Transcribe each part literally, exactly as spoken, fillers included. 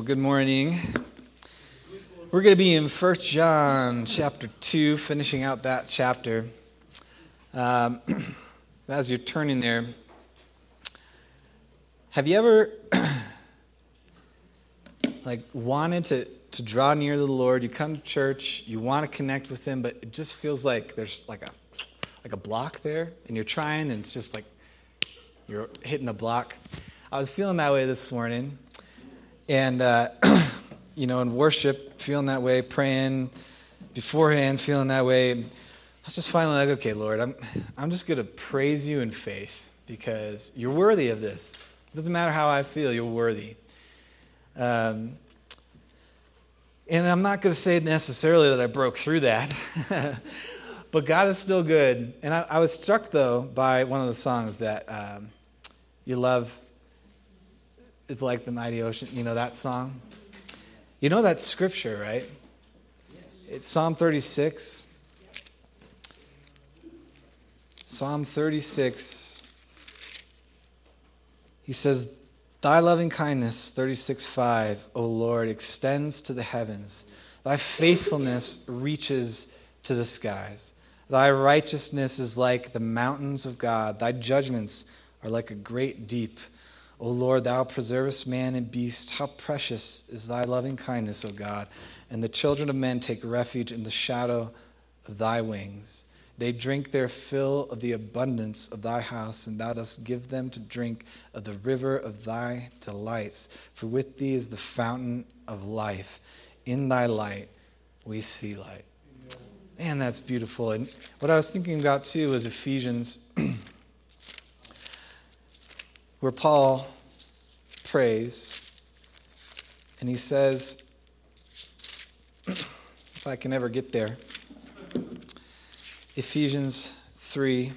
good morning. We're going to be in First John chapter two, finishing out that chapter. Um, as you're turning there, have you ever like wanted to, to draw near to the Lord? You come to church, you want to connect with Him, but it just feels like there's like a like a block there, and you're trying, and it's just like you're hitting a block. I was feeling that way this morning. And, uh, you know, in worship, feeling that way, praying beforehand, feeling that way. I was just finally like, okay, Lord, I'm I'm just going to praise you in faith because you're worthy of this. It doesn't matter how I feel, you're worthy. Um, and I'm not going to say necessarily that I broke through that, but God is still good. And I, I was struck, though, by one of the songs that um, you love. It's like the mighty ocean. You know that song? You know that's scripture, right? It's Psalm thirty-six. Psalm thirty-six. He says, Thy loving kindness, thirty-six five, O Lord, extends to the heavens. Thy faithfulness reaches to the skies. Thy righteousness is like the mountains of God. Thy judgments are like a great deep. O Lord, thou preservest man and beast. How precious is thy loving kindness, O God. And the children of men take refuge in the shadow of thy wings. They drink their fill of the abundance of thy house, and thou dost give them to drink of the river of thy delights. For with thee is the fountain of life. In thy light we see light. Man, that's beautiful. And what I was thinking about, too, was Ephesians where Paul prays, and he says, if I can ever get there, Ephesians three,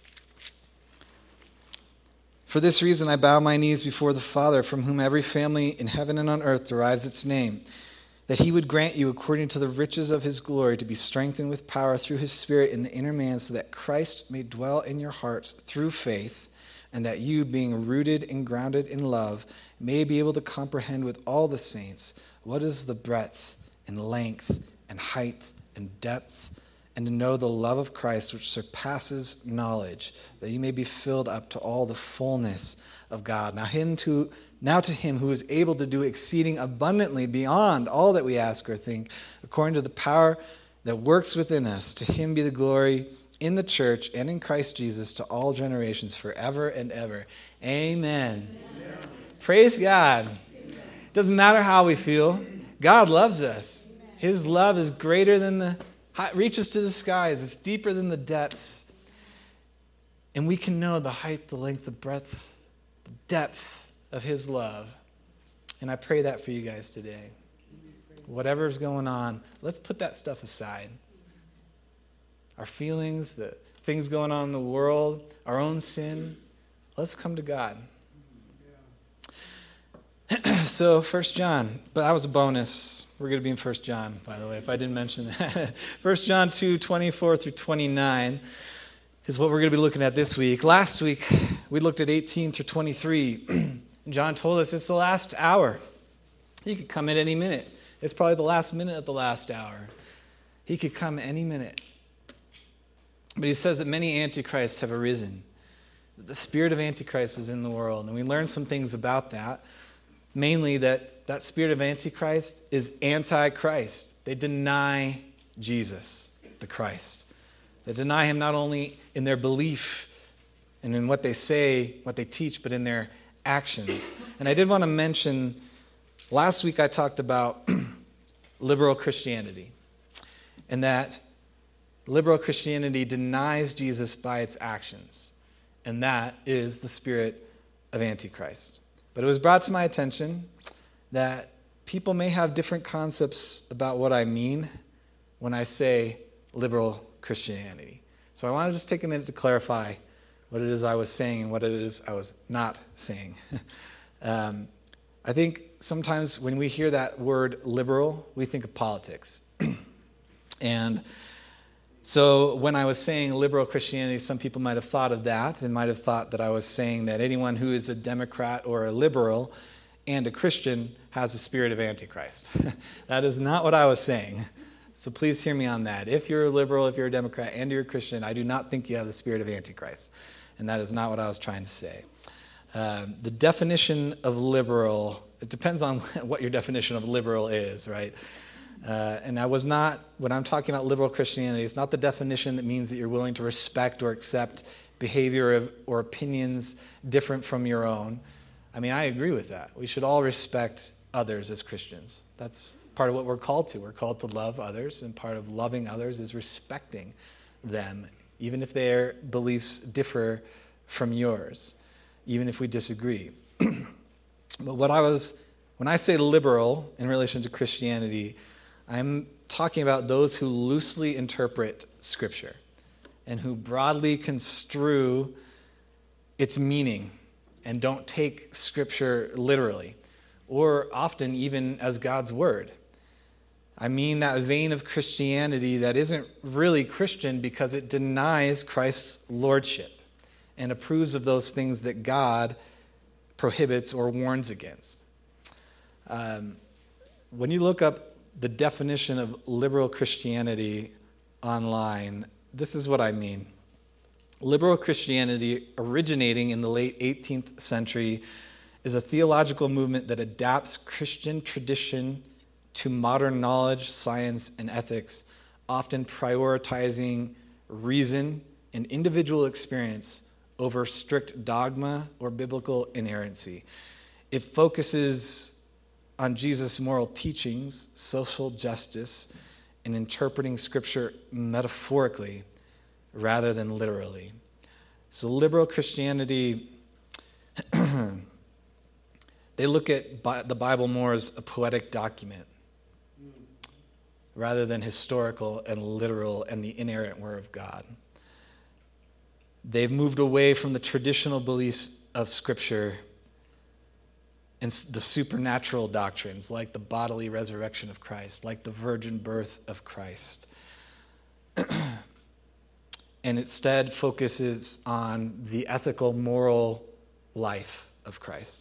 For this reason I bow my knees before the Father, from whom every family in heaven and on earth derives its name, that he would grant you, according to the riches of his glory, to be strengthened with power through his Spirit in the inner man, so that Christ may dwell in your hearts through faith, and that you, being rooted and grounded in love, may be able to comprehend with all the saints what is the breadth and length and height and depth, and to know the love of Christ which surpasses knowledge, that you may be filled up to all the fullness of God. Now, him to, now to him who is able to do exceeding abundantly beyond all that we ask or think, according to the power that works within us, to him be the glory in the church and in Christ Jesus to all generations forever and ever. Amen. Amen. Praise God. Amen. Doesn't matter how we feel. God loves us. Amen. His love is greater than the, reaches to the skies. It's deeper than the depths. And we can know the height, the length, the breadth, the depth of his love. And I pray that for you guys today. Whatever's going on, let's put that stuff aside. Our feelings, the things going on in the world, our own sin. Let's come to God. Yeah. So, First John, but that was a bonus. We're going to be in First John, by the way, if I didn't mention that. First John two, twenty-four through twenty-nine is what we're going to be looking at this week. Last week, we looked at eighteen through twenty-three. John told us it's the last hour. He could come at any minute. It's probably the last minute of the last hour. He could come any minute. But he says that many antichrists have arisen. The spirit of antichrist is in the world. And we learned some things about that. Mainly that that spirit of antichrist is anti-Christ. They deny Jesus, the Christ. They deny him not only in their belief and in what they say, what they teach, but in their actions. And I did want to mention, last week I talked about liberal Christianity. And that liberal Christianity denies Jesus by its actions, and that is the spirit of Antichrist. But it was brought to my attention that people may have different concepts about what I mean when I say liberal Christianity. So I want to just take a minute to clarify what it is I was saying and what it is I was not saying. um, I think sometimes when we hear that word liberal, we think of politics. and So when I was saying liberal Christianity, some people might have thought of that and might have thought that I was saying that anyone who is a Democrat or a liberal and a Christian has the spirit of Antichrist. That is not what I was saying. So please hear me on that. If you're a liberal, if you're a Democrat, and you're a Christian, I do not think you have the spirit of Antichrist. And that is not what I was trying to say. Um, the definition of liberal, it depends on what your definition of liberal is, right? Uh, and I was not, when I'm talking about liberal Christianity, it's not the definition that means that you're willing to respect or accept behavior of, or opinions different from your own. I mean, I agree with that. We should all respect others as Christians. That's part of what we're called to. We're called to love others, and part of loving others is respecting them, even if their beliefs differ from yours, even if we disagree. But what I was, when I say liberal in relation to Christianity, I'm talking about those who loosely interpret Scripture and who broadly construe its meaning and don't take Scripture literally, or often even as God's Word. I mean that vein of Christianity that isn't really Christian because it denies Christ's lordship and approves of those things that God prohibits or warns against. Um, when you look up the definition of liberal Christianity online, this is what I mean. Liberal Christianity, originating in the late eighteenth century, is a theological movement that adapts Christian tradition to modern knowledge, science, and ethics, often prioritizing reason and individual experience over strict dogma or biblical inerrancy. It focuses on Jesus' moral teachings, social justice, and interpreting Scripture metaphorically rather than literally. So liberal Christianity, they look at the Bible more as a poetic document rather than historical and literal and the inerrant Word of God. They've moved away from the traditional beliefs of Scripture and the supernatural doctrines, like the bodily resurrection of Christ, like the virgin birth of Christ. And instead focuses on the ethical, moral life of Christ.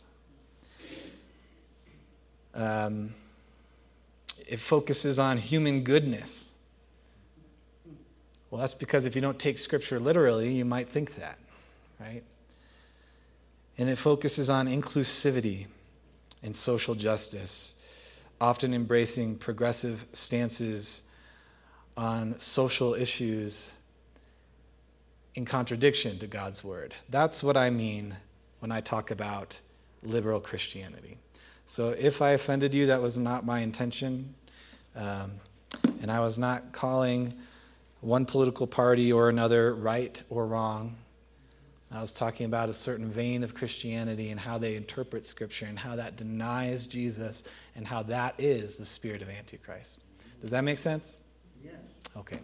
Um, it focuses on human goodness. Well, that's because if you don't take Scripture literally, you might think that, right? And it focuses on inclusivity and social justice, often embracing progressive stances on social issues in contradiction to God's Word. That's what I mean when I talk about liberal Christianity. So if I offended you, that was not my intention. Um, and I was not calling one political party or another right or wrong. I was talking about a certain vein of Christianity and how they interpret Scripture and how that denies Jesus and how that is the spirit of Antichrist. Does that make sense? Yes. Okay.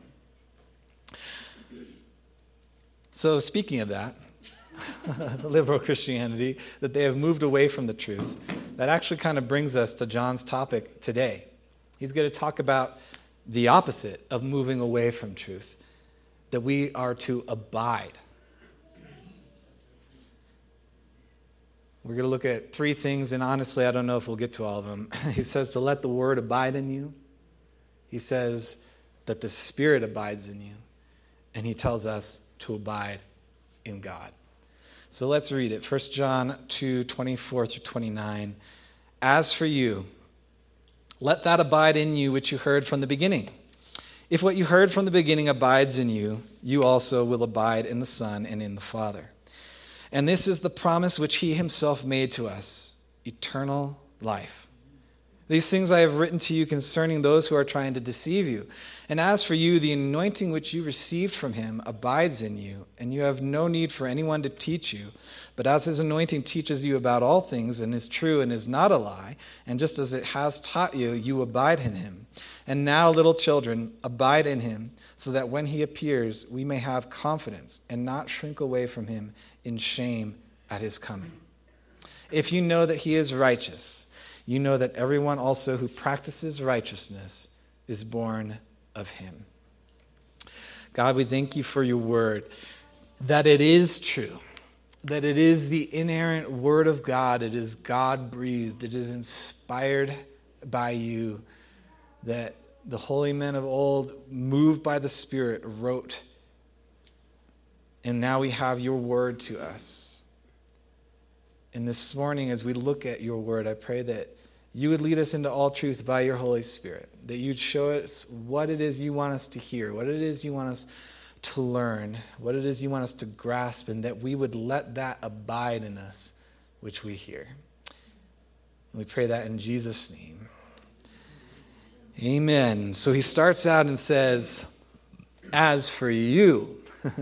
So speaking of that, liberal Christianity, that they have moved away from the truth, that actually kind of brings us to John's topic today. He's going to talk about the opposite of moving away from truth, that we are to abide. We're going to look at three things, and honestly, I don't know if we'll get to all of them. He says to let the Word abide in you. He says that the Spirit abides in you. And he tells us to abide in God. So let's read it. First John two, twenty-four through twenty-nine. As for you, let that abide in you which you heard from the beginning. If what you heard from the beginning abides in you, you also will abide in the Son and in the Father. And this is the promise which he himself made to us, eternal life. These things I have written to you concerning those who are trying to deceive you. And as for you, the anointing which you received from him abides in you, and you have no need for anyone to teach you. But as his anointing teaches you about all things, and is true and is not a lie, and just as it has taught you, you abide in him. And now, little children, abide in him, so that when he appears, we may have confidence and not shrink away from him in shame at his coming. If you know that he is righteous, you know that everyone also who practices righteousness is born of him. God, we thank you for your word, that it is true, that it is the inerrant Word of God. It is God-breathed. It is inspired by you, that the holy men of old, moved by the Spirit, wrote. And now we have your Word to us. And this morning, as we look at your Word, I pray that you would lead us into all truth by your Holy Spirit, that you'd show us what it is you want us to hear, what it is you want us to learn, what it is you want us to grasp, and that we would let that abide in us, which we hear. And we pray that in Jesus' name. Amen. So he starts out and says, as for you.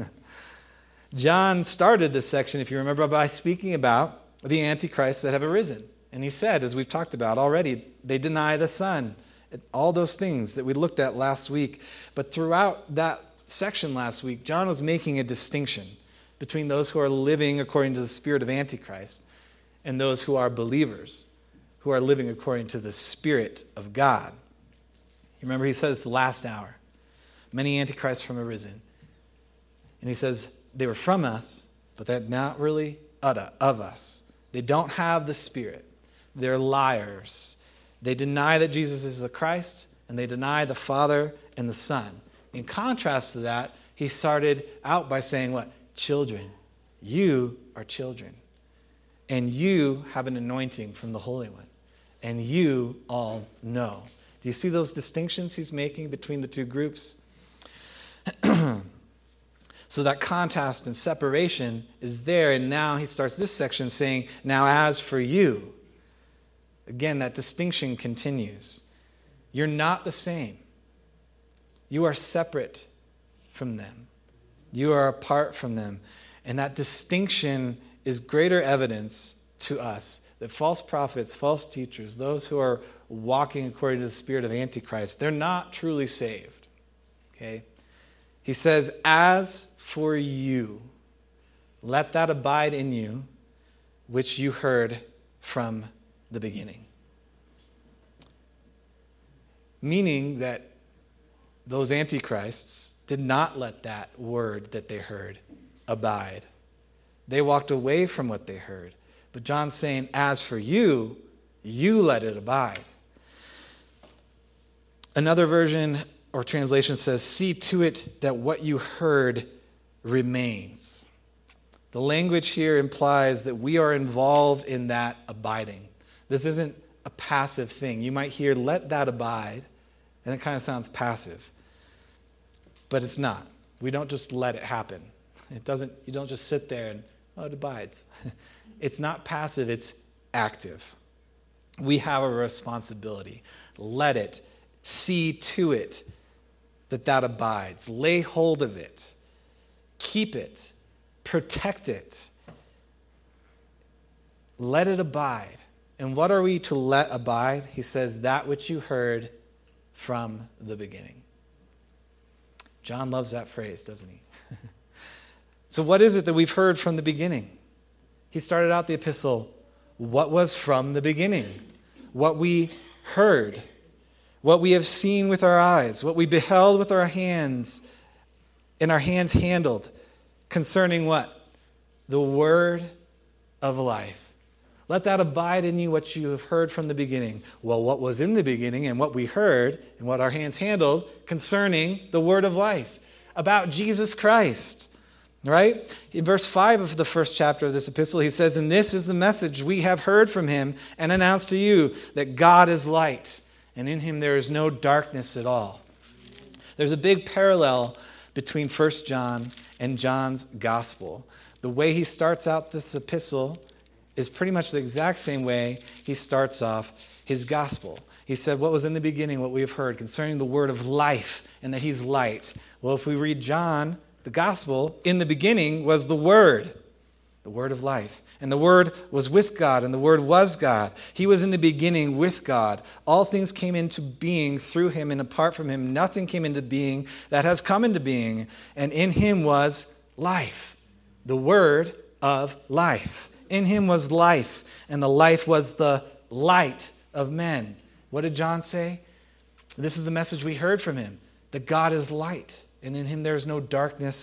John started this section, if you remember, by speaking about the antichrists that have arisen. And he said, as we've talked about already, they deny the Son. All those things that we looked at last week. But throughout that section last week, John was making a distinction between those who are living according to the spirit of Antichrist and those who are believers, who are living according to the Spirit of God. You remember he said it's the last hour. Many Antichrists from arisen. And he says they were from us, but they're not really of us. They don't have the Spirit. They're liars. They deny that Jesus is the Christ, and they deny the Father and the Son. In contrast to that, he started out by saying what? Children. You are children. And you have an anointing from the Holy One. And you all know. Do you see those distinctions he's making between the two groups? So that contrast and separation is there. And now he starts this section saying, now as for you. Again, that distinction continues. You're not the same. You are separate from them. You are apart from them. And that distinction is greater evidence to us that false prophets, false teachers, those who are walking according to the spirit of Antichrist, they're not truly saved. Okay? He says, as for you, let that abide in you, which you heard from the beginning. Meaning that those antichrists did not let that word that they heard abide. They walked away from what they heard. But John's saying, as for you, you let it abide. Another version or translation says, see to it that what you heard remains. The language here implies that we are involved in that abiding. This isn't a passive thing. You might hear, let that abide, and it kind of sounds passive. But it's not. We don't just let it happen. It doesn't. You don't just sit there and, oh, it abides. It's not passive, it's active. We have a responsibility. Let it. See to it that that abides. Lay hold of it. Keep it. Protect it. Let it abide. And what are we to let abide? He says, that which you heard from the beginning. John loves that phrase, doesn't he? So what is it that we've heard from the beginning? He started out the epistle, what was from the beginning? What we heard, what we have seen with our eyes, what we beheld with our hands, and our hands handled, concerning what? The word of life. Let that abide in you, what you have heard from the beginning. Well, what was in the beginning and what we heard and what our hands handled concerning the word of life, about Jesus Christ. Right? In verse five of the first chapter of this epistle, he says, and this is the message we have heard from him and announced to you, that God is light, and in him there is no darkness at all. There's a big parallel between First John and John's gospel. The way he starts out this epistle is pretty much the exact same way he starts off his gospel. He said, what was in the beginning, what we have heard concerning the word of life, and that he's light. Well, if we read John, the gospel, in the beginning was the Word, the Word of life. And the Word was with God, and the Word was God. He was in the beginning with God. All things came into being through him, and apart from him, nothing came into being that has come into being. And in him was life, the Word of life. In him was life, and the life was the light of men. What did John say? This is the message we heard from him, that God is light. And in him there is no darkness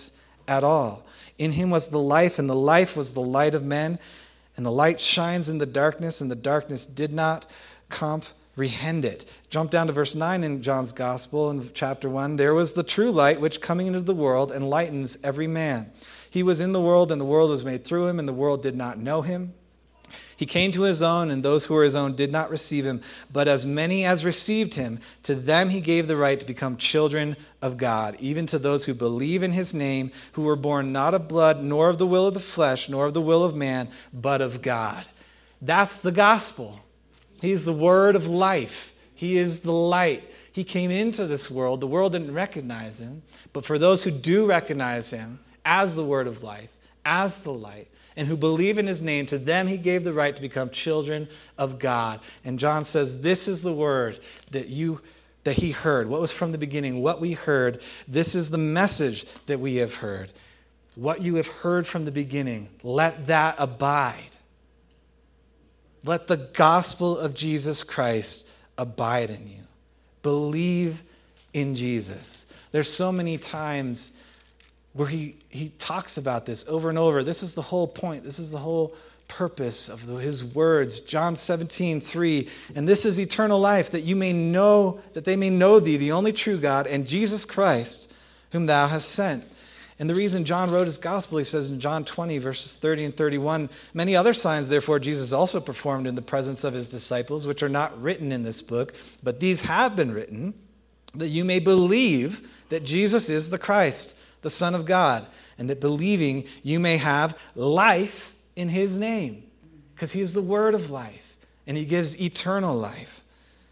at all. In him was the life, and the life was the light of men. And the light shines in the darkness, and the darkness did not comprehend it. Jump down to verse nine in John's Gospel in chapter one. There was the true light, which coming into the world enlightens every man. He was in the world, and the world was made through him, and the world did not know him. He came to his own, and those who were his own did not receive him. But as many as received him, to them he gave the right to become children of God, even to those who believe in his name, who were born not of blood, nor of the will of the flesh, nor of the will of man, but of God. That's the gospel. He's the word of life. He is the light. He came into this world. The world didn't recognize him. But for those who do recognize him as the word of life, as the light, and who believe in his name, to them he gave the right to become children of God. And John says, this is the word that you that he heard. What was from the beginning, what we heard. This is the message that we have heard. What you have heard from the beginning, let that abide. Let the gospel of Jesus Christ abide in you. Believe in Jesus. There's so many times where he, he talks about this over and over. This is the whole point. This is the whole purpose of the, his words. John seventeen, three. And this is eternal life, that you may know, that they may know thee, the only true God, and Jesus Christ, whom thou hast sent. And the reason John wrote his gospel, he says in John twenty, verses thirty and thirty-one, many other signs, therefore, Jesus also performed in the presence of his disciples, which are not written in this book, but these have been written, that you may believe that Jesus is the Christ, the Son of God, and that believing you may have life in his name, because he is the word of life, and he gives eternal life.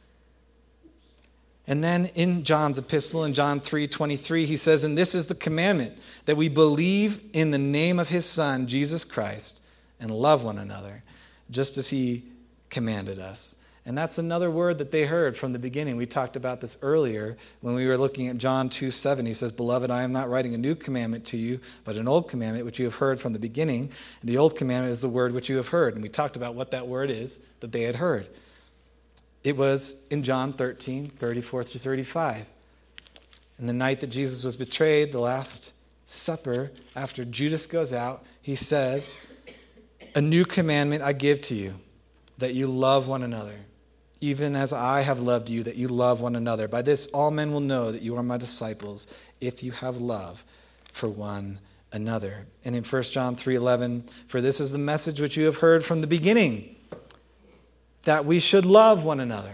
And then in John's epistle, in John three twenty-three, he says, and this is the commandment, that we believe in the name of his Son, Jesus Christ, and love one another, just as he commanded us. And that's another word that they heard from the beginning. We talked about this earlier when we were looking at John two seven. He says, beloved, I am not writing a new commandment to you, but an old commandment which you have heard from the beginning. And the old commandment is the word which you have heard. And we talked about what that word is that they had heard. It was in John thirteen, thirty-four through thirty-five. And the night that Jesus was betrayed, the Last Supper, after Judas goes out, he says, a new commandment I give to you, that you love one another. Even as I have loved you, that you love one another. By this all men will know that you are my disciples, if you have love for one another. And in First John three eleven, for this is the message which you have heard from the beginning, that we should love one another.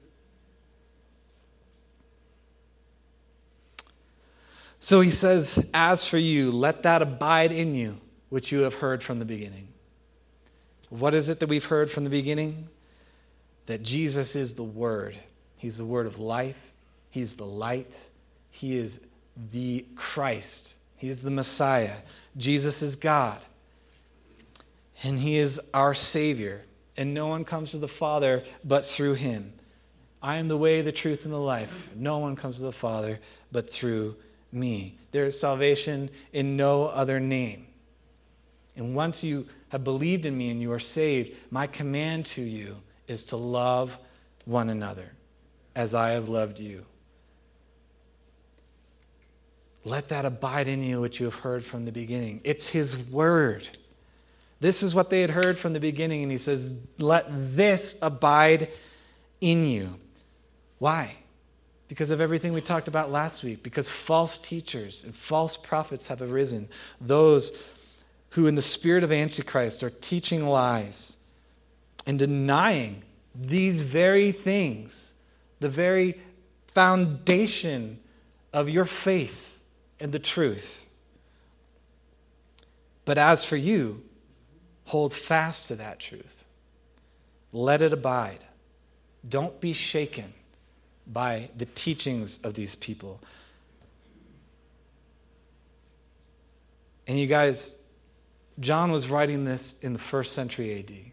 So he says, as for you, let that abide in you, which you have heard from the beginning. What is it that we've heard from the beginning? That Jesus is the Word. He's the Word of life. He's the light. He is the Christ. He is the Messiah. Jesus is God. And he is our Savior. And no one comes to the Father but through him. I am the way, the truth, and the life. No one comes to the Father but through me. There is salvation in no other name. And once you have believed in me and you are saved, my command to you is to love one another as I have loved you. Let that abide in you which you have heard from the beginning. It's his word. This is what they had heard from the beginning, and he says, let this abide in you. Why? Because of everything we talked about last week. Because false teachers and false prophets have arisen. Those who in the spirit of Antichrist are teaching lies and denying these very things, the very foundation of your faith and the truth. But as for you, hold fast to that truth. Let it abide. Don't be shaken by the teachings of these people. And you guys, John was writing this in the first century A D.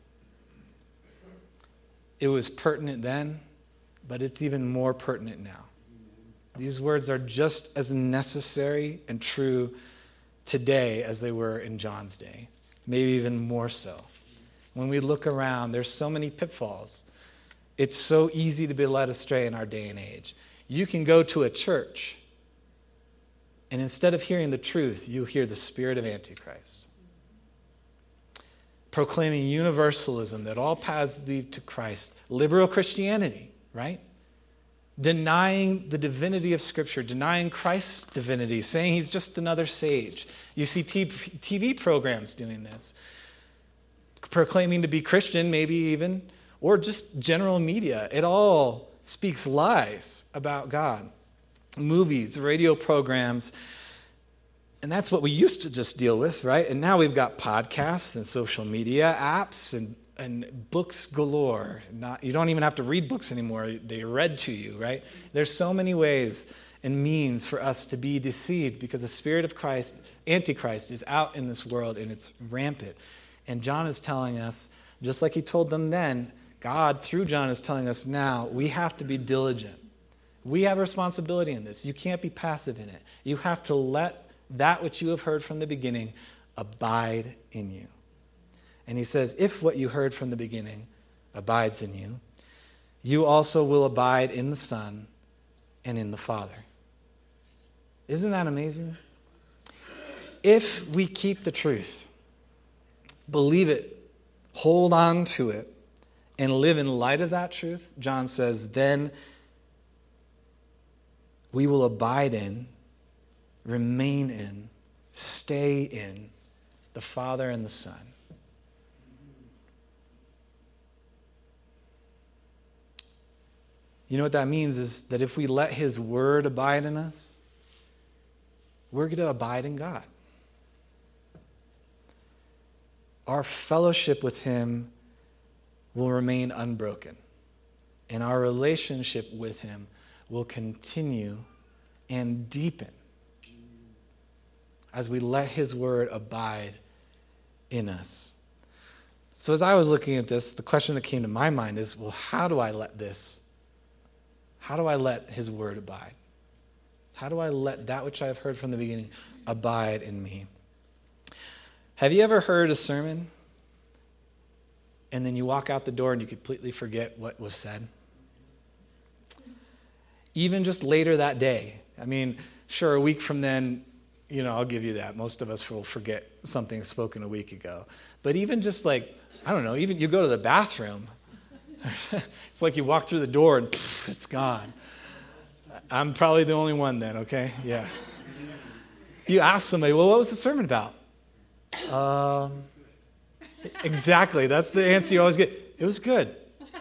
It was pertinent then, but it's even more pertinent now. These words are just as necessary and true today as they were in John's day, maybe even more so. When we look around, there's so many pitfalls. It's so easy to be led astray in our day and age. You can go to a church And instead of hearing the truth, you hear the spirit of Antichrist. Proclaiming universalism, that all paths lead to Christ. Liberal Christianity, right? Denying the divinity of Scripture, denying Christ's divinity, saying he's just another sage. You see T V programs doing this. Proclaiming to be Christian, maybe even, or just general media. It all speaks lies about God. Movies, radio programs, and that's what we used to just deal with, right? And now we've got podcasts and social media apps and, and books galore. Not, you don't even have to read books anymore. They're read to you, right? There's so many ways and means for us to be deceived because the spirit of Christ, Antichrist, is out in this world and it's rampant. And John is telling us, just like he told them then, God, through John, is telling us now, we have to be diligent. We have a responsibility in this. You can't be passive in it. You have to let that which you have heard from the beginning abide in you. And he says, if what you heard from the beginning abides in you, you also will abide in the Son and in the Father. Isn't that amazing? If we keep the truth, believe it, hold on to it, and live in light of that truth, John says, then we will abide in, remain in, stay in the Father and the Son. You know what that means is that if we let his word abide in us, we're going to abide in God. Our fellowship with him will remain unbroken, and our relationship with him will continue and deepen as we let his word abide in us. So as I was looking at this, the question that came to my mind is, well, how do I let this, how do I let his word abide? How do I let that which I have heard from the beginning abide in me? Have you ever heard a sermon and then you walk out the door and you completely forget what was said? Even just later that day. I mean, sure, a week from then, you know, I'll give you that. Most of us will forget something spoken a week ago. But even just like, I don't know, even you go to the bathroom, it's like you walk through the door and pff, it's gone. I'm probably the only one then, okay? Yeah. You ask somebody, well, what was the sermon about? Um, exactly. That's the answer you always get. It was good.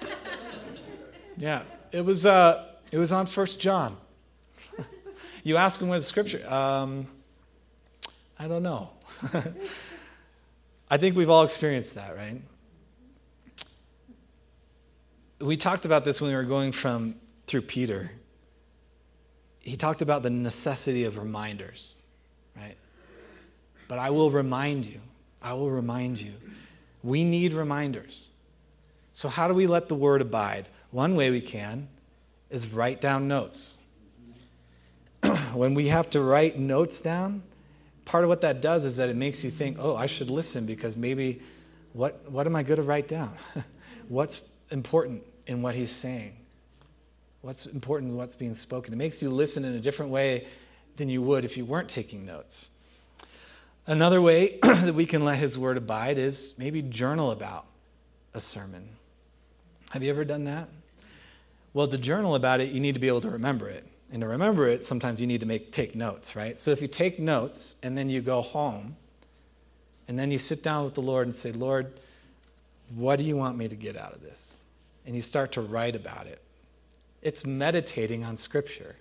Yeah. It was, uh, it was on First John. You ask them what the scripture, um, I don't know. I think we've all experienced that, right? We talked about this when we were going from through Peter. He talked about the necessity of reminders, right? But I will remind you. I will remind you. We need reminders. So how do we let the word abide? One way we can is write down notes. When we have to write notes down, part of what that does is that it makes you think, oh, I should listen because maybe what, what am I going to write down? What's important in what he's saying? What's important in what's being spoken? It makes you listen in a different way than you would if you weren't taking notes. Another way that we can let his word abide is maybe journal about a sermon. Have you ever done that? Well, to journal about it, you need to be able to remember it. And to remember it, sometimes you need to make take notes, right? So if you take notes and then you go home and then you sit down with the Lord and say, Lord, what do you want me to get out of this? And you start to write about it. It's meditating on Scripture.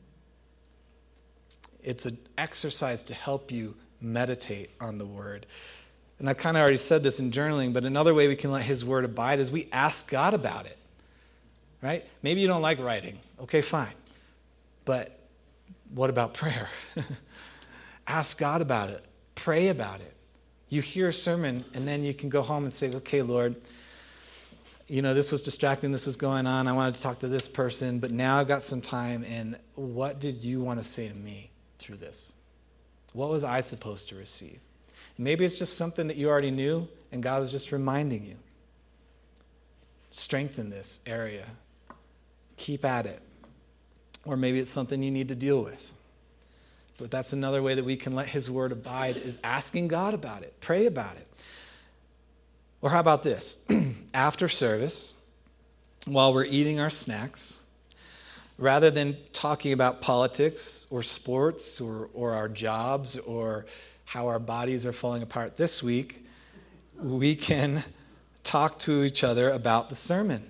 It's an exercise to help you meditate on the Word. And I kind of already said this in journaling, but another way we can let his Word abide is we ask God about it, right? Maybe you don't like writing. Okay, fine. But what about prayer? Ask God about it. Pray about it. You hear a sermon, and then you can go home and say, okay, Lord, you know, this was distracting, this was going on, I wanted to talk to this person, but now I've got some time, and what did you want to say to me through this? What was I supposed to receive? Maybe it's just something that you already knew, and God was just reminding you. Strengthen this area. Keep at it. Or maybe it's something you need to deal with. But that's another way that we can let his word abide, is asking God about it. Pray about it. Or how about this? After service, while we're eating our snacks, rather than talking about politics or sports or, or our jobs or how our bodies are falling apart this week, we can talk to each other about the sermon.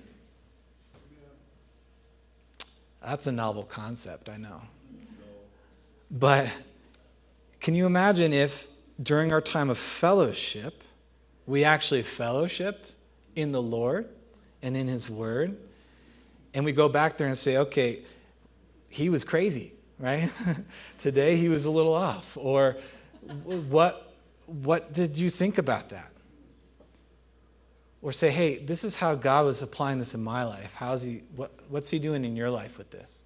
That's a novel concept, I know. But can you imagine if during our time of fellowship, we actually fellowshipped in the Lord and in his word, and we go back there and say, okay, he was crazy, right? Today he was a little off. Or what, what did you think about that? Or say, hey, this is how God was applying this in my life. How's he, what, what's he doing in your life with this?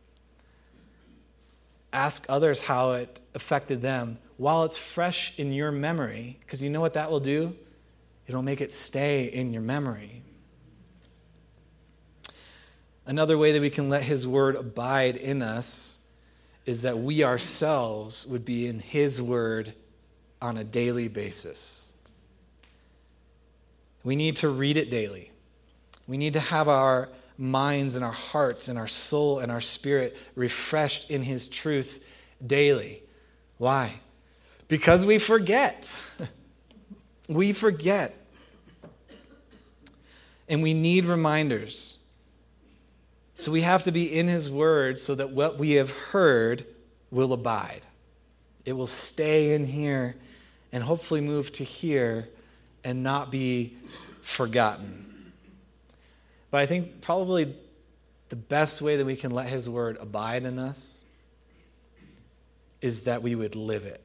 Ask others how it affected them while it's fresh in your memory, because you know what that will do? It'll make it stay in your memory. Another way that we can let his word abide in us is that we ourselves would be in his word on a daily basis. We need to read it daily. We need to have our minds and our hearts and our soul and our spirit refreshed in his truth daily. Why? Because we forget. We forget. And we need reminders. So we have to be in his word so that what we have heard will abide. It will stay in here and hopefully move to here and not be forgotten. But I think probably the best way that we can let his word abide in us is that we would live it.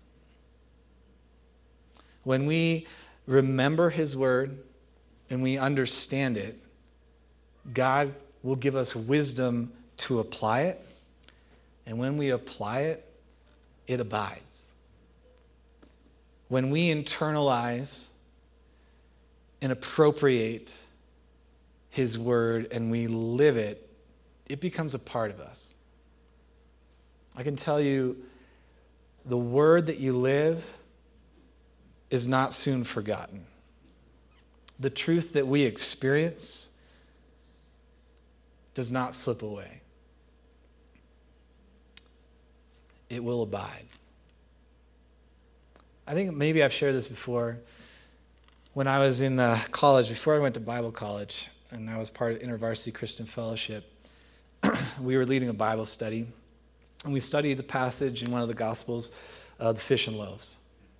When we remember his word and we understand it, God will give us wisdom to apply it. And when we apply it, it abides. When we internalize and appropriate his word and we live it, it becomes a part of us. I can tell you, the word that you live is not soon forgotten. The truth that we experience does not slip away. It will abide. I think maybe I've shared this before. When I was in uh, college, before I went to Bible college, and I was part of InterVarsity Christian Fellowship, we were leading a Bible study, and we studied the passage in one of the Gospels, uh, the fish and loaves.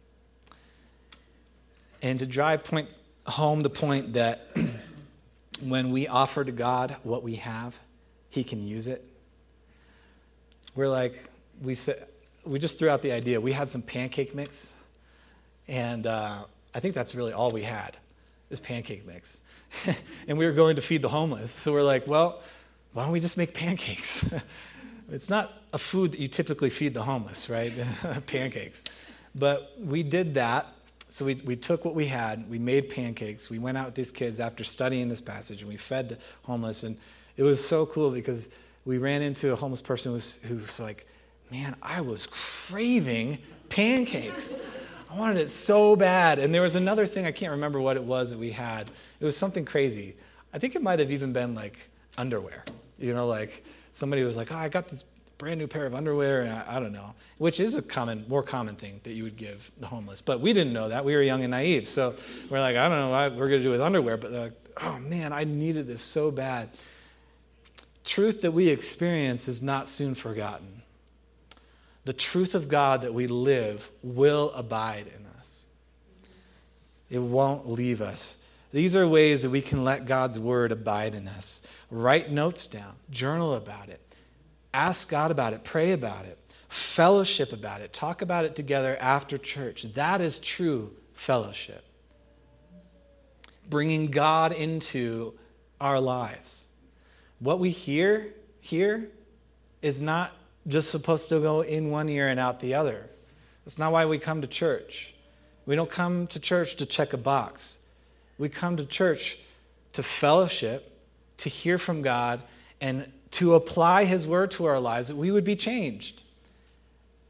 And to drive point home the point that when we offer to God what we have, he can use it. We're like, we said, we just threw out the idea. We had some pancake mix, and uh, I think that's really all we had, is pancake mix. And we were going to feed the homeless. So we're like, well, why don't we just make pancakes? It's not a food that you typically feed the homeless, right? Pancakes. But we did that. So we, we took what we had, we made pancakes, we went out with these kids after studying this passage, and we fed the homeless. And it was so cool because we ran into a homeless person who was, who was like, man, I was craving pancakes. I wanted it so bad. And there was another thing, I can't remember what it was that we had. It was something crazy. I think it might have even been like underwear. You know, like somebody was like, oh, I got this brand new pair of underwear, and I, I don't know, which is a common, more common thing that you would give the homeless. But we didn't know that. We were young and naive. So we're like, I don't know what we're going to do with underwear. But they're like, oh, man, I needed this so bad. Truth that we experience is not soon forgotten. The truth of God that we live will abide in us. It won't leave us. These are ways that we can let God's word abide in us. Write notes down. Journal about it. Ask God about it. Pray about it. Fellowship about it. Talk about it together after church. That is true fellowship. Bringing God into our lives. What we hear here is not just supposed to go in one ear and out the other. That's not why we come to church. We don't come to church to check a box. We come to church to fellowship, to hear from God, and to apply his word to our lives, that we would be changed.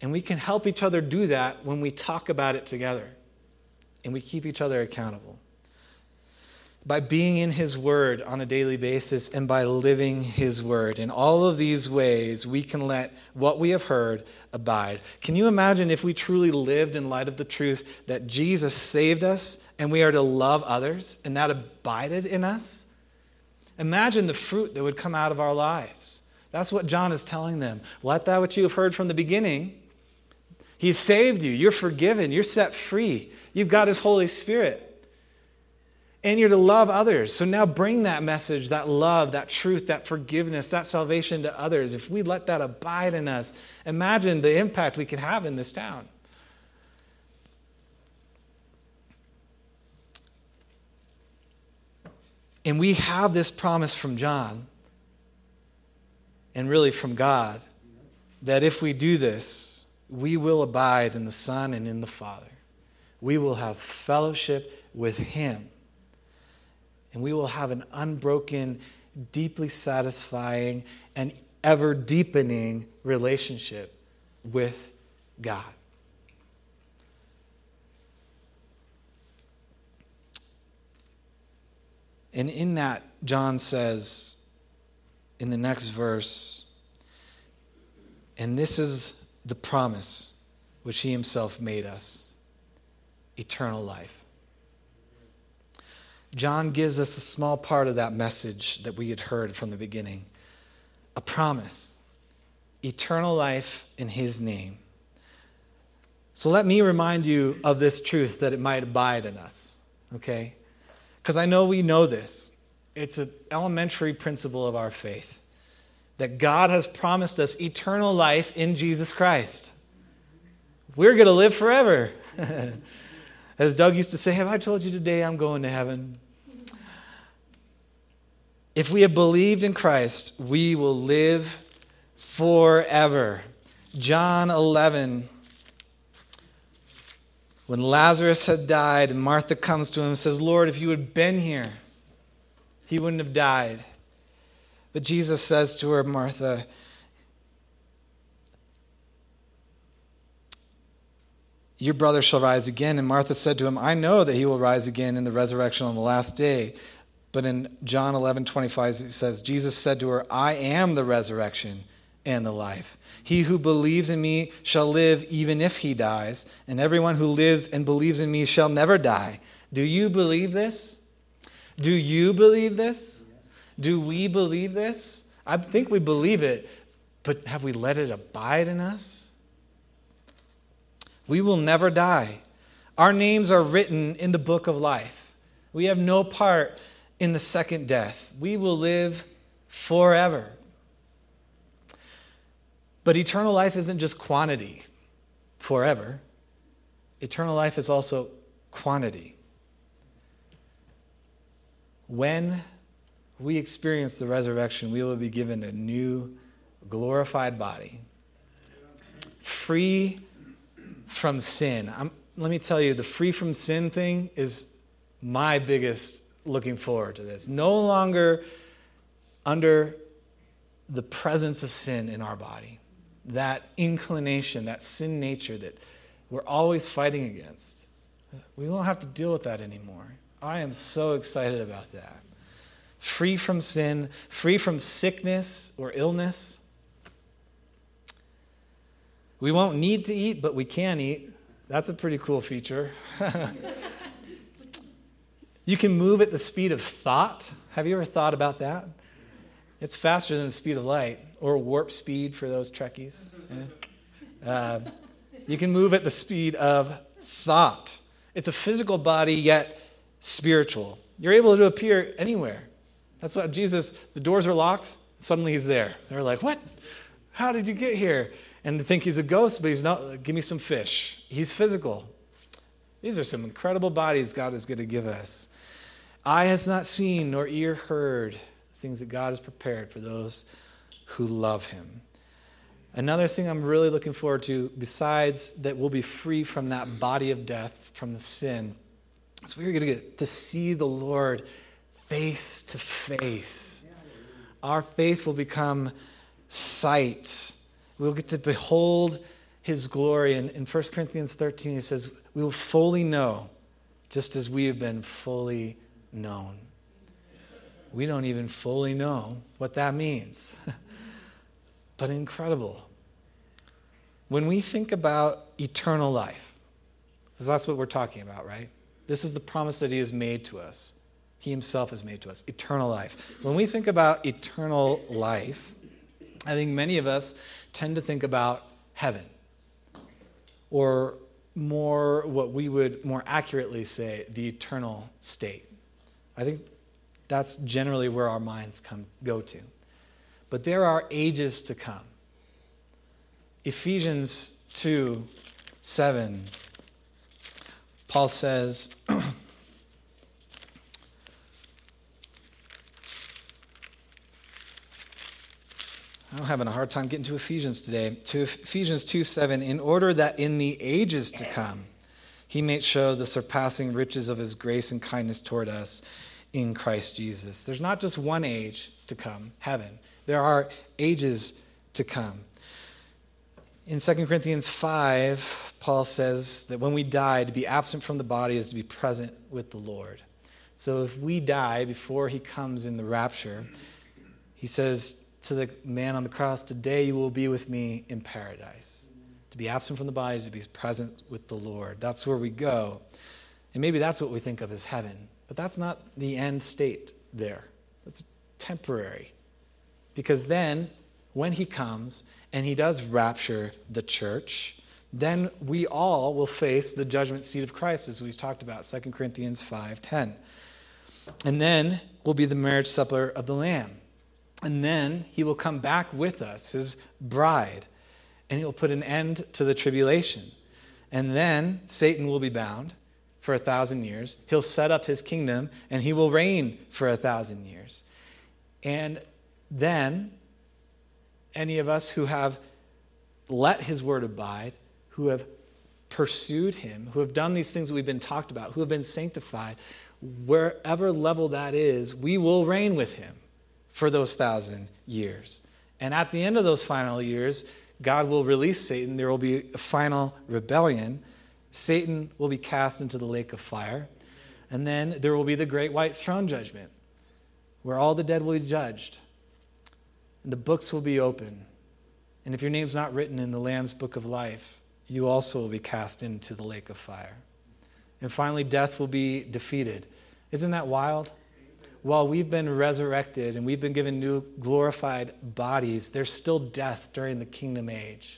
And we can help each other do that when we talk about it together and we keep each other accountable. By being in his word on a daily basis and by living his word. In all of these ways, we can let what we have heard abide. Can you imagine if we truly lived in light of the truth that Jesus saved us and we are to love others and that abided in us? Imagine the fruit that would come out of our lives. That's what John is telling them. Let that what you have heard from the beginning. He's saved you. You're forgiven. You're set free. You've got his Holy Spirit. And you're to love others. So now bring that message, that love, that truth, that forgiveness, that salvation to others. If we let that abide in us, imagine the impact we could have in this town. And we have this promise from John, and really from God, that if we do this, we will abide in the Son and in the Father. We will have fellowship with him. And we will have an unbroken, deeply satisfying, and ever deepening relationship with God. And in that, John says in the next verse, and this is the promise which he himself made us, eternal life. John gives us a small part of that message that we had heard from the beginning. A promise. Eternal life in his name. So let me remind you of this truth that it might abide in us. Okay? Because I know we know this. It's an elementary principle of our faith. That God has promised us eternal life in Jesus Christ. We're going to live forever. As Doug used to say, have I told you today I'm going to heaven? If we have believed in Christ, we will live forever. John eleven, when Lazarus had died and Martha comes to him and says, Lord, if you had been here, he wouldn't have died. But Jesus says to her, Martha, your brother shall rise again. And Martha said to him, I know that he will rise again in the resurrection on the last day. But in John eleven twenty-five, it says, Jesus said to her, I am the resurrection and the life. He who believes in me shall live even if he dies, and everyone who lives and believes in me shall never die. Do you believe this? Do you believe this? Do we believe this? I think we believe it, but have we let it abide in us? We will never die. Our names are written in the book of life. We have no part in the second death. We will live forever. But eternal life isn't just quantity, forever. Eternal life is also quantity. When we experience the resurrection, we will be given a new glorified body, free from sin. I'm, let me tell you, the free from sin thing is my biggest looking forward to this. No longer under the presence of sin in our body. That inclination, that sin nature that we're always fighting against. We won't have to deal with that anymore. I am so excited about that. Free from sin, free from sickness or illness. We won't need to eat, but we can eat. That's a pretty cool feature. You can move at the speed of thought. Have you ever thought about that? It's faster than the speed of light, or warp speed for those Trekkies. Yeah. Uh, you can move at the speed of thought. It's a physical body, yet spiritual. You're able to appear anywhere. That's what Jesus, the doors are locked, suddenly he's there. They're like, what? How did you get here? And they think he's a ghost, but he's not. Give me some fish. He's physical. These are some incredible bodies God is going to give us. Eye has not seen, nor ear heard, things that God has prepared for those who love him. Another thing I'm really looking forward to, besides that we'll be free from that body of death, from the sin, is we're going to get to see the Lord face to face. Our faith will become sight. We'll get to behold his glory. In, in First Corinthians thirteen, he says, we will fully know just as we have been fully known. We don't even fully know what that means. But incredible. When we think about eternal life, because that's what we're talking about, right? This is the promise that he has made to us. He himself has made to us, eternal life. When we think about eternal life, I think many of us tend to think about heaven, or more what we would more accurately say, the eternal state. I think that's generally where our minds come go to. But there are ages to come. Ephesians two seven, Paul says, I'm having a hard time getting to Ephesians today. To Ephesians two seven, in order that in the ages to come, he may show the surpassing riches of his grace and kindness toward us in Christ Jesus. There's not just one age to come, heaven. There are ages to come. In Second Corinthians five, Paul says that when we die, to be absent from the body is to be present with the Lord. So if we die before he comes in the rapture, he says to the man on the cross, today you will be with me in paradise. To be absent from the body is to be present with the Lord. That's where we go. And maybe that's what we think of as heaven. But that's not the end state there. It's temporary. Because then, when he comes and he does rapture the church, then we all will face the judgment seat of Christ, as we've talked about, Second Corinthians five ten. And then will be the marriage supper of the Lamb. And then he will come back with us, his bride, and he'll put an end to the tribulation. And then Satan will be bound for a thousand years. He'll set up his kingdom, and he will reign for a thousand years. And then any of us who have let his word abide, who have pursued him, who have done these things that we've been talked about, who have been sanctified, wherever level that is, we will reign with him for those thousand years. And at the end of those final years, God will release Satan. There will be a final rebellion. Satan will be cast into the lake of fire. And then there will be the great white throne judgment, where all the dead will be judged. And the books will be open. And if your name's not written in the Lamb's book of life, you also will be cast into the lake of fire. And finally, death will be defeated. Isn't that wild? While we've been resurrected and we've been given new glorified bodies, there's still death during the kingdom age.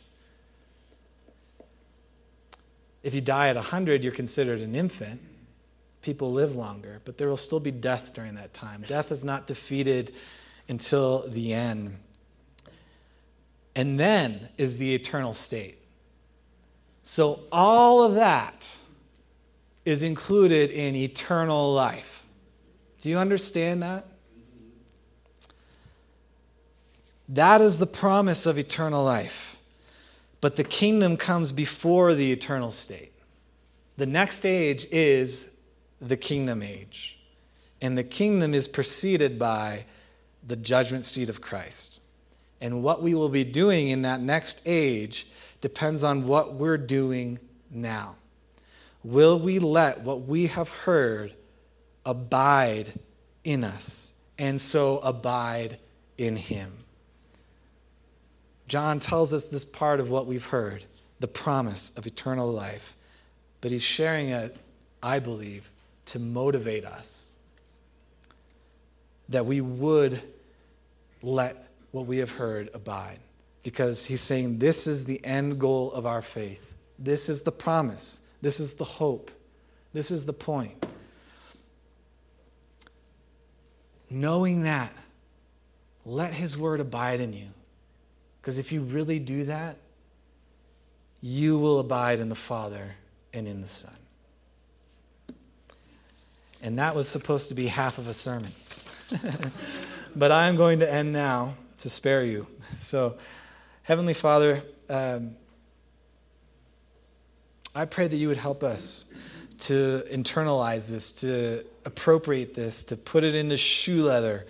If you die at one hundred, you're considered an infant. People live longer, but there will still be death during that time. Death is not defeated until the end. And then is the eternal state. So all of that is included in eternal life. Do you understand that? That is the promise of eternal life. But the kingdom comes before the eternal state. The next age is the kingdom age. And the kingdom is preceded by the judgment seat of Christ. And what we will be doing in that next age depends on what we're doing now. Will we let what we have heard abide in us, and so abide in him? John tells us this part of what we've heard, the promise of eternal life. But he's sharing it, I believe, to motivate us, that we would let what we have heard abide. Because he's saying this is the end goal of our faith. This is the promise. This is the hope. This is the point. Knowing that, let his word abide in you. Because if you really do that, you will abide in the Father and in the Son. And that was supposed to be half of a sermon. But I'm going to end now to spare you. So, Heavenly Father, um, I pray that you would help us to internalize this, to appropriate this, to put it into shoe leather.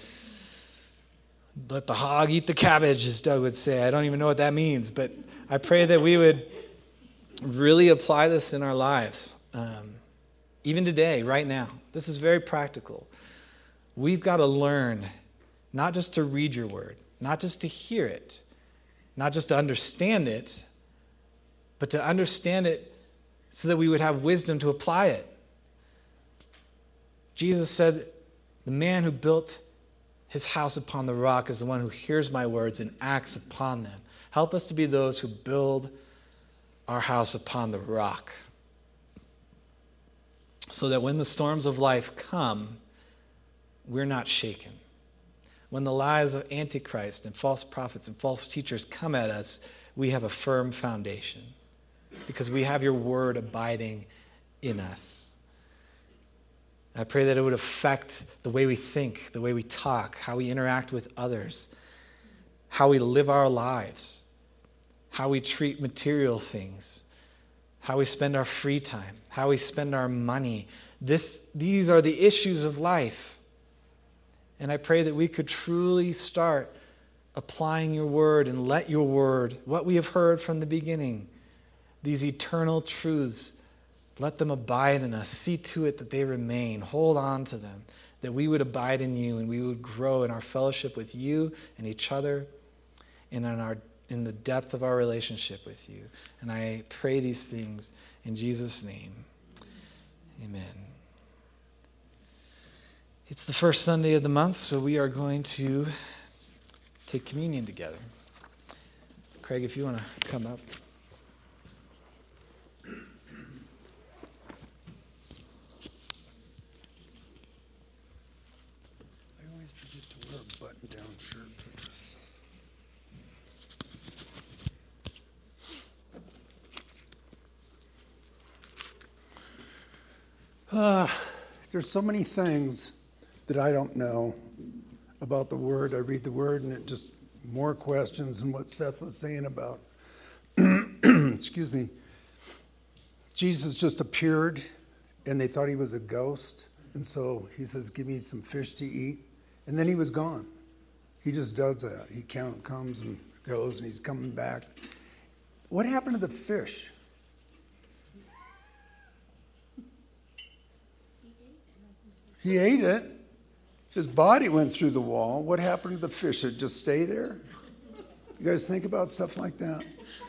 Let the hog eat the cabbage, as Doug would say. I don't even know what that means, but I pray that we would really apply this in our lives, um, even today, right now. This is very practical. We've got to learn not just to read your word, not just to hear it, not just to understand it, but to understand it so that we would have wisdom to apply it. Jesus said, the man who built his house upon the rock is the one who hears my words and acts upon them. Help us to be those who build our house upon the rock, so that when the storms of life come, we're not shaken. When the lies of Antichrist and false prophets and false teachers come at us, we have a firm foundation because we have your word abiding in us. I pray that it would affect the way we think, the way we talk, how we interact with others, how we live our lives, how we treat material things, how we spend our free time, how we spend our money. This, these are the issues of life. And I pray that we could truly start applying your word and let your word, what we have heard from the beginning, these eternal truths, let them abide in us. See to it that they remain. Hold on to them, that we would abide in you and we would grow in our fellowship with you and each other and in, our, in the depth of our relationship with you. And I pray these things in Jesus' name. Amen. It's the first Sunday of the month, so we are going to take communion together. Craig, if you want to come up. Button-down shirt for this. Uh, there's so many things that I don't know about the Word. I read the Word and it just more questions and what Seth was saying about, excuse me, Jesus just appeared and they thought he was a ghost. And so he says, give me some fish to eat. And then he was gone. He just does that. He count, comes and goes, and he's coming back. What happened to the fish? He ate it. His body went through the wall. What happened to the fish? Did it just stay there? You guys think about stuff like that?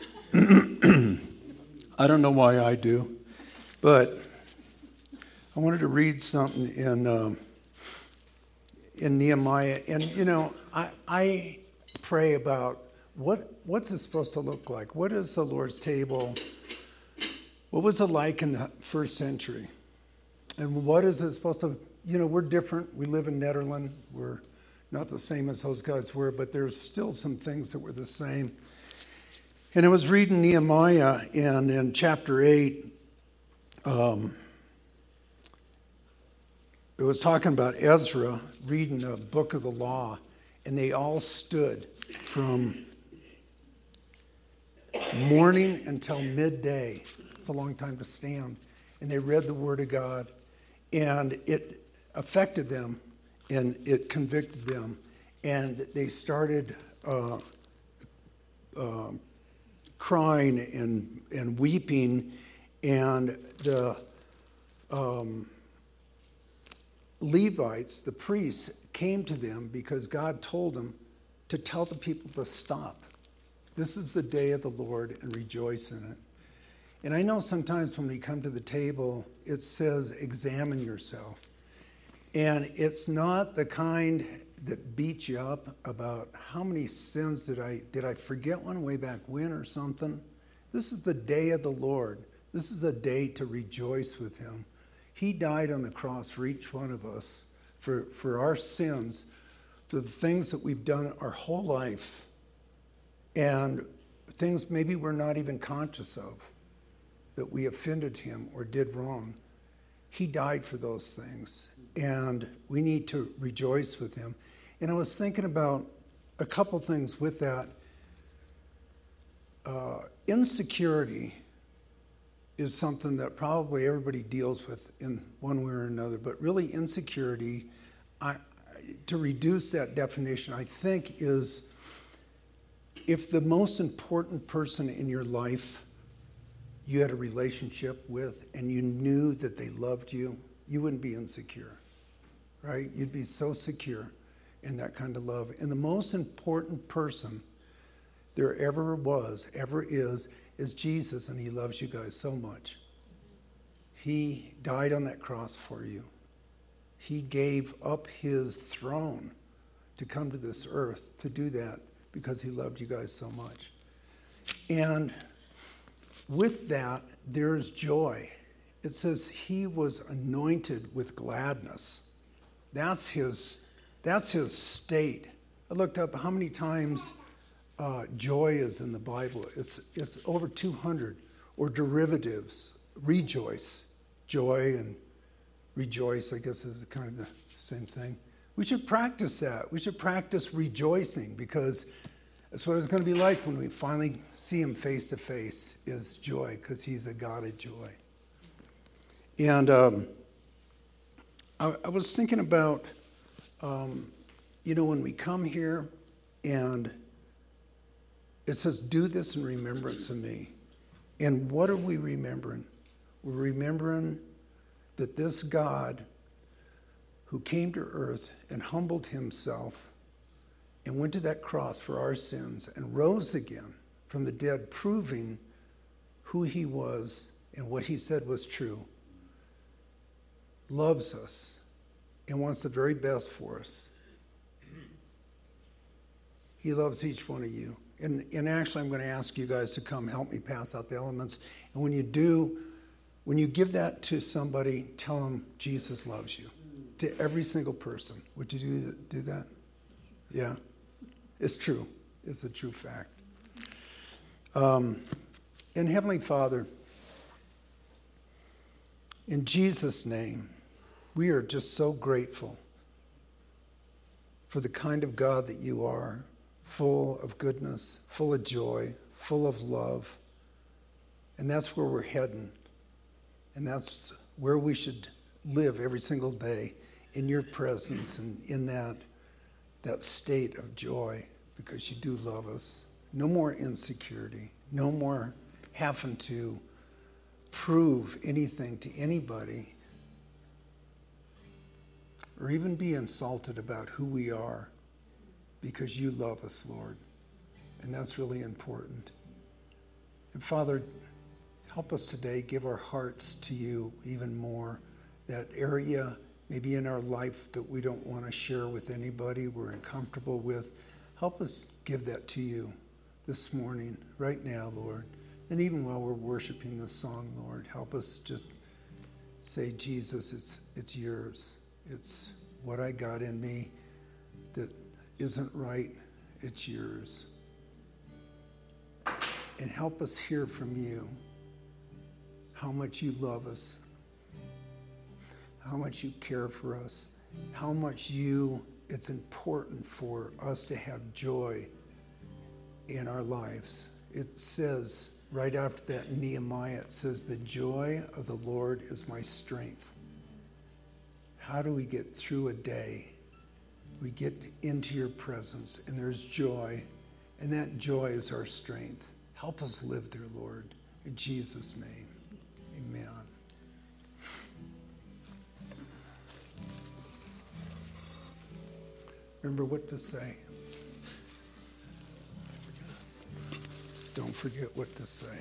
I don't know why I do, but I wanted to read something in... Um, in Nehemiah, and you know, I, I pray about what what's it supposed to look like? What is the Lord's table? What was it like in the first century? And what is it supposed to, you know, we're different. We live in Netherlands. We're not the same as those guys were, but there's still some things that were the same. And I was reading Nehemiah, and in chapter eight, um, it was talking about Ezra reading the book of the law, and they all stood from morning until midday. It's a long time to stand. And they read the Word of God, and it affected them, and it convicted them. And they started uh, uh, crying and, and weeping, and the... Um, Levites, the priests, came to them because God told them to tell the people to stop. This is the day of the Lord and rejoice in it. And I know sometimes when we come to the table, it says, examine yourself. And it's not the kind that beats you up about how many sins did I, did I forget one way back when or something. This is the day of the Lord. This is a day to rejoice with him. He died on the cross for each one of us, for, for our sins, for the things that we've done our whole life, and things maybe we're not even conscious of, that we offended him or did wrong. He died for those things, and we need to rejoice with him. And I was thinking about a couple things with that. Uh, insecurity is something that probably everybody deals with in one way or another, but really insecurity, I, to reduce that definition, I think is if the most important person in your life you had a relationship with and you knew that they loved you, you wouldn't be insecure, right? You'd be so secure in that kind of love. And the most important person there ever was, ever is, is Jesus, and he loves you guys so much. He died on that cross for you. He gave up his throne to come to this earth to do that because he loved you guys so much. And with that, there's joy. It says he was anointed with gladness. That's his, that's his state. I looked up how many times uh, joy is in the Bible. It's, it's over two hundred, or derivatives. Rejoice, joy, and rejoice, I guess, is kind of the same thing. We should practice that. We should practice rejoicing, because that's what it's going to be like when we finally see him face to face, is joy, because he's a God of joy. And um, I, I was thinking about, um, you know, when we come here and it says, do this in remembrance of me. And what are we remembering? We're remembering that this God who came to earth and humbled himself and went to that cross for our sins and rose again from the dead, proving who he was and what he said was true, loves us and wants the very best for us. He loves each one of you. And, and actually, I'm going to ask you guys to come help me pass out the elements. And when you do, when you give that to somebody, tell them Jesus loves you. To every single person. Would you do, do that? Yeah. It's true. It's a true fact. Um, and Heavenly Father, in Jesus' name, we are just so grateful for the kind of God that you are, full of goodness, full of joy, full of love. And that's where we're heading. And that's where we should live every single day, in your presence and in that, that state of joy, because you do love us. No more insecurity. No more having to prove anything to anybody or even be insulted about who we are, because you love us, Lord. And that's really important. And Father, help us today give our hearts to you even more. That area maybe in our life that we don't want to share with anybody, we're uncomfortable with, help us give that to you this morning, right now, Lord. And even while we're worshiping this song, Lord, help us just say, Jesus, it's it's yours. It's what I got in me that isn't right. It's yours. And help us hear from you how much you love us, how much you care for us, how much you, it's important for us to have joy in our lives. It says, right after that in Nehemiah, it says, the joy of the Lord is my strength. How do we get through a day? We get into your presence and there's joy, and that joy is our strength. Help us live there, Lord. In Jesus' name, amen. Remember what to say. Don't forget what to say.